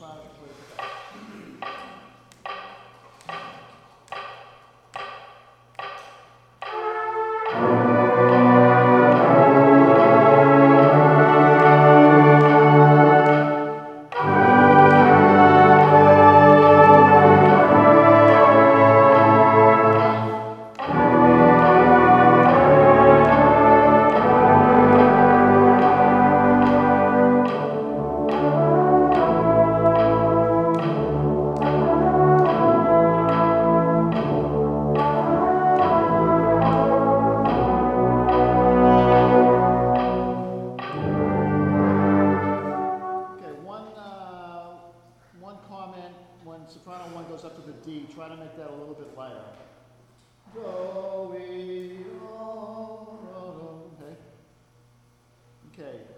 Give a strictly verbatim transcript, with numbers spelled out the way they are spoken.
soprano can play the percussion. Soprano one goes up to the D, try to make that a little bit lighter. Do, re, do, do, do. Okay. Okay.